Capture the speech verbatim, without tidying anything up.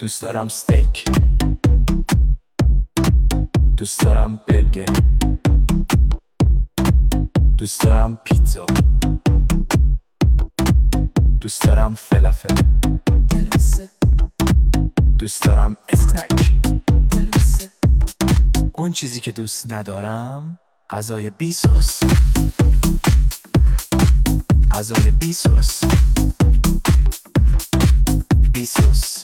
دوست دارم استیک، دوست دارم برگر، دوست دارم پیتزا، دوست دارم فلافل، دوست دارم اسنک. اون چیزی که دوست ندارم غذای بی سس، غذای بی سس، بی سس.